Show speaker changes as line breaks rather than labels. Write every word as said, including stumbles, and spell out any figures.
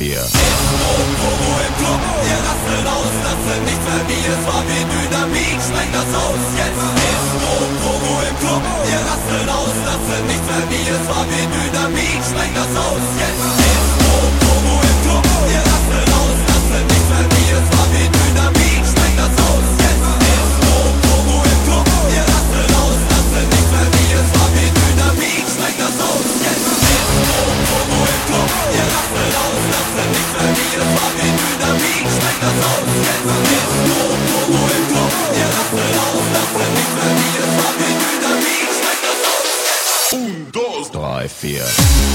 vier.
Pogo im Club, wir rasten aus, das sind nichts mehr wie es war wie Dynamit, spreng das aus jetzt. Pogo im Club, wir rasten aus, das sind nichts mehr wie es war wie Dynamit, spreng das aus jetzt. Pogo im Club, wir rasten aus, das sind nichts mehr wie es war wie Dynamit, spreng das aus jetzt. Pogo im Club, wir rasten aus, das sind nichts mehr wie es war wie Dynamit, spreng das aus jetzt. Pogo im Club, wir rasten aus, das sind nichts mehr wie es war wie Dynamit, spreng das aus jetzt. Pogo im Club, wir rasten aus, das sind nichts mehr wie es war wie Dynamit, spreng das aus jetzt.
Un, dos, drei, vier.